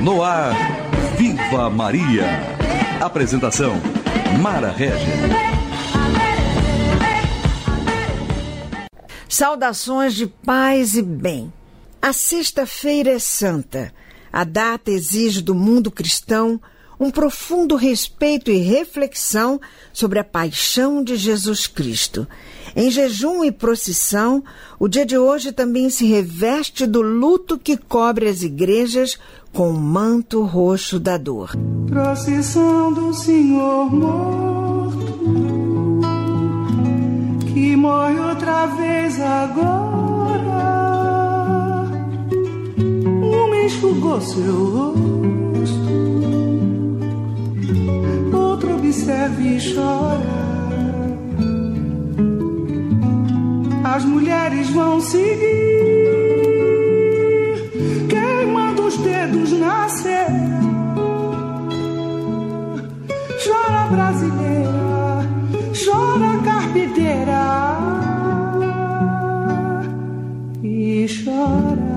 No ar, Viva Maria. Apresentação, Mara Régia. Saudações de paz e bem. A sexta-feira é santa. A data exige do mundo cristão um profundo respeito e reflexão sobre a paixão de Jesus Cristo. Em jejum e procissão, o dia de hoje também se reveste do luto que cobre as igrejas com o manto roxo da dor. Procissão do Senhor morto, que morre outra vez agora. Um enxugou seu rosto, outro observa e chora. As mulheres vão seguir, queimando os dedos na cera. Chora brasileira, chora carpideira e chora.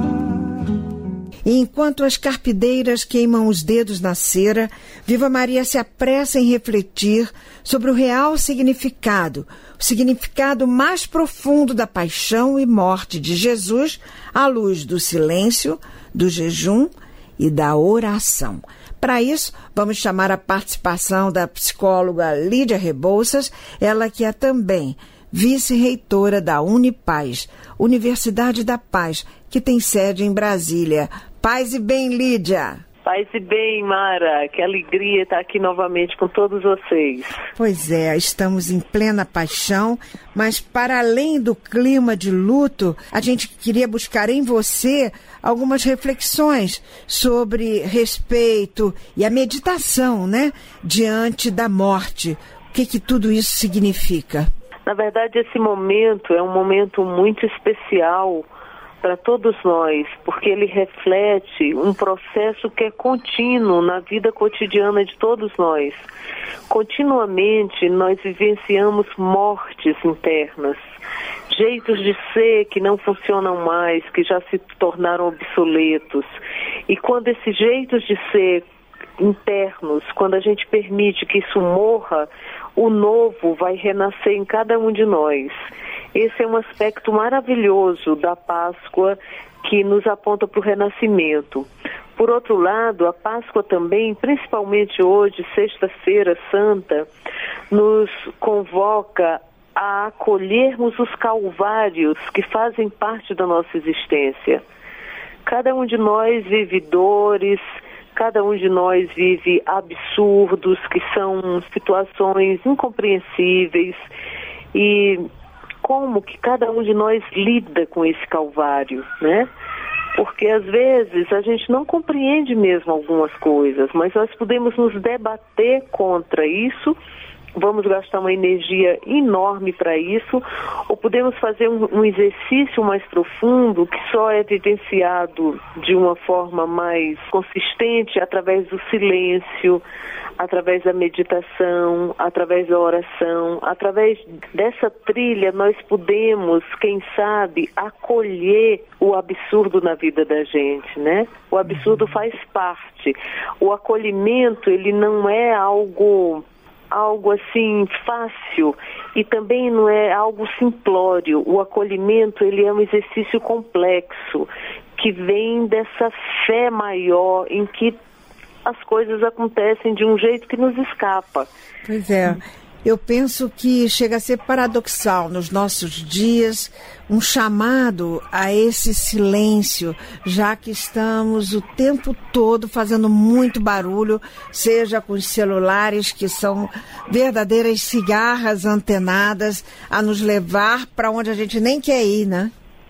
E enquanto as carpideiras queimam os dedos na cera, Viva Maria se apressa em refletir sobre o real significado, o significado mais profundo da paixão e morte de Jesus à luz do silêncio, do jejum e da oração. Para isso, vamos chamar a participação da psicóloga Lídia Rebouças, ela que é também vice-reitora da Unipaz, Universidade da Paz, que tem sede em Brasília. Paz e bem, Lídia. Paz e bem, Mara. Que alegria estar aqui novamente com todos vocês. Pois é, estamos em plena paixão, mas para além do clima de luto, a gente queria buscar em você algumas reflexões sobre respeito e a meditação, né, diante da morte. O que tudo isso significa? Na verdade, esse momento é um momento muito especial para todos nós, porque ele reflete um processo que é contínuo na vida cotidiana de todos nós. Continuamente nós vivenciamos mortes internas, jeitos de ser que não funcionam mais, que já se tornaram obsoletos. E quando esses jeitos de ser internos, quando a gente permite que isso morra, o novo vai renascer em cada um de nós. Esse é um aspecto maravilhoso da Páscoa que nos aponta para o renascimento. Por outro lado, a Páscoa também, principalmente hoje, Sexta-feira Santa, nos convoca a acolhermos os calvários que fazem parte da nossa existência. Cada um de nós vive dores, cada um de nós vive absurdos, que são situações incompreensíveis, e como que cada um de nós lida com esse calvário, né? Porque às vezes a gente não compreende mesmo algumas coisas, mas nós podemos nos debater contra isso, vamos gastar uma energia enorme para isso, ou podemos fazer um exercício mais profundo que só é vivenciado de uma forma mais consistente através do silêncio, através da meditação, através da oração. Através dessa trilha nós podemos, quem sabe, acolher o absurdo na vida da gente, né? O absurdo faz parte. O acolhimento, ele não é algo assim fácil, e também não é algo simplório. O acolhimento, ele é um exercício complexo que vem dessa fé maior em que as coisas acontecem de um jeito que nos escapa. Pois é. Eu penso que chega a ser paradoxal nos nossos dias um chamado a esse silêncio, já que estamos o tempo todo fazendo muito barulho, seja com os celulares, que são verdadeiras cigarras antenadas a nos levar para onde a gente nem quer ir, né?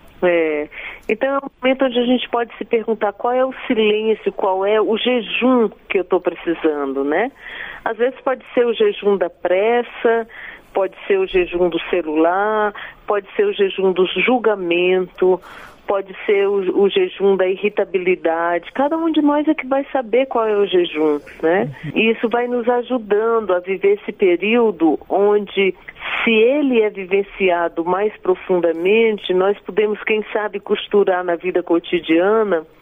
Então é um momento onde a gente pode se perguntar qual é o silêncio, qual é o jejum que eu estou precisando, né? Às vezes pode ser o jejum da pressa, pode ser o jejum do celular, pode ser o jejum do julgamento, pode ser o jejum da irritabilidade. Cada um de nós é que vai saber qual é o jejum, né? E isso vai nos ajudando a viver esse período onde, se ele é vivenciado mais profundamente, nós podemos, quem sabe, costurar na vida cotidiana o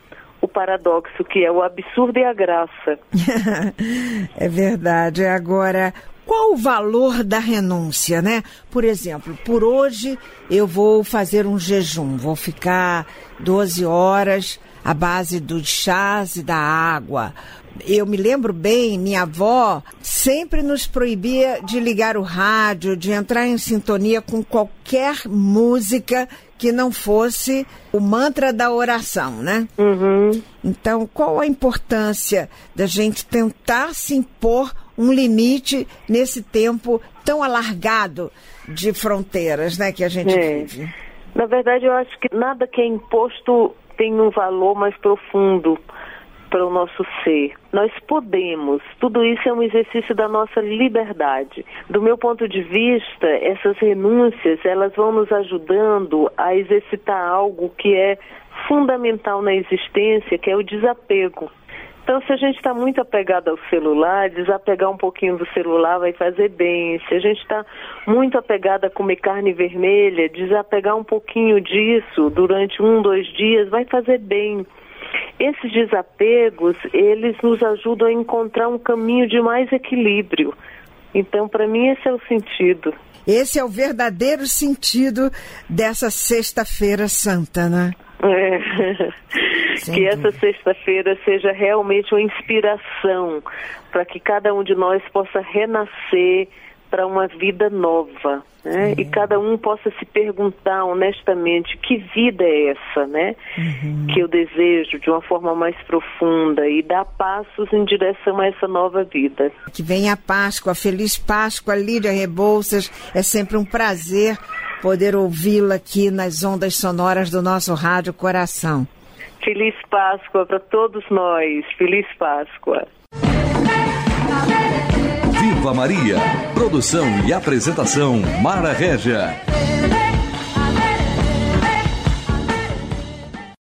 paradoxo, que é o absurdo e a graça. É verdade. Agora, qual o valor da renúncia, né? Por exemplo, por hoje eu vou fazer um jejum, vou ficar 12 horas à base dos chás e da água. Eu me lembro bem, minha avó sempre nos proibia de ligar o rádio, de entrar em sintonia com qualquer música que não fosse o mantra da oração, né? Uhum. Então, qual a importância da gente tentar se impor um limite nesse tempo tão alargado de fronteiras, né, que a gente vive? Na verdade, eu acho que nada que é imposto tem um valor mais profundo para o nosso ser. Nós podemos, tudo isso é um exercício da nossa liberdade. Do meu ponto de vista, essas renúncias, elas vão nos ajudando a exercitar algo que é fundamental na existência, que é o desapego. Então, se a gente está muito apegado ao celular, desapegar um pouquinho do celular vai fazer bem. Se a gente está muito apegado a comer carne vermelha, desapegar um pouquinho disso durante 1-2 dias vai fazer bem. Esses desapegos, eles nos ajudam a encontrar um caminho de mais equilíbrio. Então, para mim, esse é o sentido. Esse é o verdadeiro sentido dessa Sexta-feira Santa, né? Que essa sexta-feira seja realmente uma inspiração para que cada um de nós possa renascer para uma vida nova, né? E cada um possa se perguntar honestamente que vida é essa, né? Que eu desejo de uma forma mais profunda e dar passos em direção a essa nova vida. Que venha a Páscoa, feliz Páscoa, Lídia Rebouças. É sempre um prazer poder ouvi-la aqui nas ondas sonoras do nosso Rádio Coração. Feliz Páscoa para todos nós. Feliz Páscoa. Viva Maria. Produção e apresentação Mara Régia.